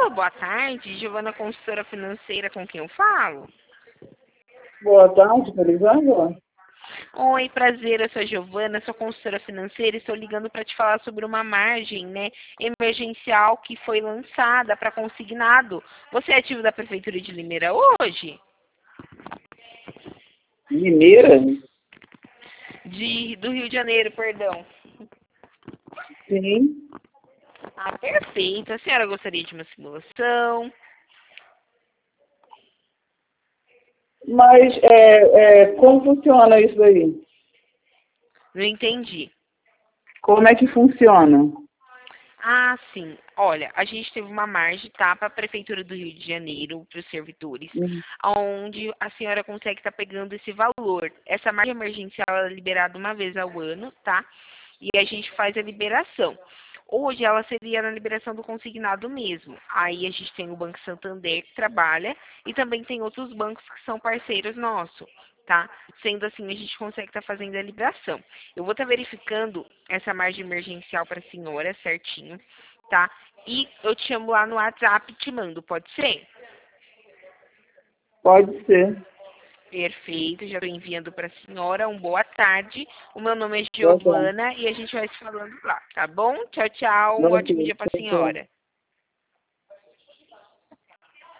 Alô, boa tarde, Giovana, consultora financeira, com quem eu falo? Boa tarde, por exemplo. Oi, prazer, eu sou a Giovana, sou consultora financeira e estou ligando para te falar sobre uma margem, né, emergencial que foi lançada para consignado. Você é ativo da Prefeitura de Limeira hoje? Mineira? Do Rio de Janeiro, perdão. Sim. Ah, perfeito. A senhora gostaria de uma simulação? Mas como funciona isso aí? Não entendi. Como é que funciona? Ah, sim. Olha, a gente teve uma margem, tá, para a Prefeitura do Rio de Janeiro, para os servidores, Hum. onde a senhora consegue estar pegando esse valor. Essa margem emergencial ela é liberada uma vez ao ano, tá? E a gente faz a liberação. Hoje ela seria na liberação do consignado mesmo. Aí a gente tem o Banco Santander que trabalha e também tem outros bancos que são parceiros nossos, tá? Sendo assim, a gente consegue estar fazendo a liberação. Eu vou estar verificando essa margem emergencial para a senhora certinho, tá? E eu te chamo lá no WhatsApp e te mando, pode ser? Pode ser. Perfeito, já estou enviando para a senhora. Boa tarde. O meu nome é Boa tarde. Giovana e a gente vai se falando lá, tá bom? Tchau, tchau. Um Boa ótimo dia tarde. para a Tchau, tchau. senhora.